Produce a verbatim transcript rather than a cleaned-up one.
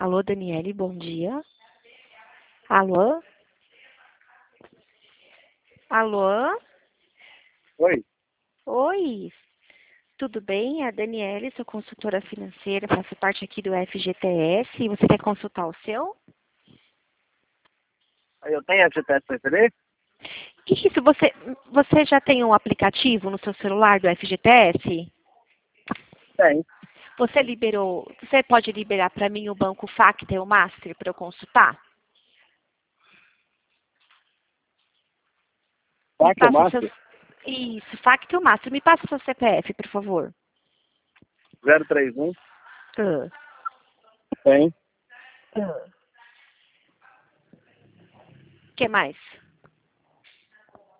Alô, Daniele, bom dia. Alô? Alô? Oi, Oi, tudo bem? É a Daniele, sou consultora financeira, faço parte aqui do F G T S. Você quer consultar o seu? eu tenho F G T S para referir? Isso, você, você já tem um aplicativo no seu celular do F G T S? Tem. Você liberou, você pode liberar para mim o banco Factor Master para eu consultar? Me Factor passa o seu... Master? Isso, Factor Master. Me passa o seu C P F, por favor. zero três um. Ah, Tem. ah. O que mais?